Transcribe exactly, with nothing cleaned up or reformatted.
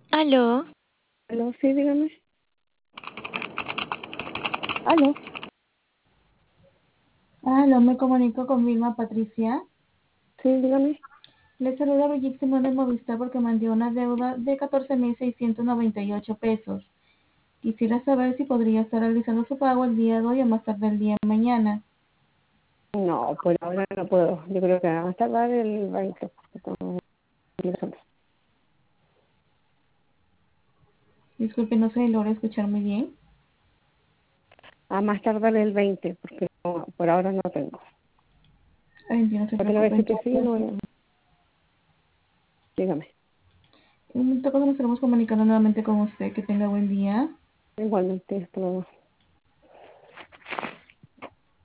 Aló, Aló, sí, dígame. Aló, Aló, me comunico con Vilma Patricia. sí, dígame. Le saluda Brigitte Simón de Movistar porque mandé una deuda de catorce mil seiscientos noventa y ocho pesos. Quisiera saber si podría estar realizando su pago el día de hoy o más tarde el día de mañana. No, por ahora no puedo. Yo creo que va a tardar el veinte, porque tengo obligaciones. Disculpe, no se logra escuchar muy bien. A más tardar el veinte, porque no, por ahora no tengo. Ay, no se Porque le voy a preocupe, decir que sí, entonces. no, dígame. En un momento nos estaremos comunicando nuevamente con usted. Que tenga buen día. Igualmente, hasta luego.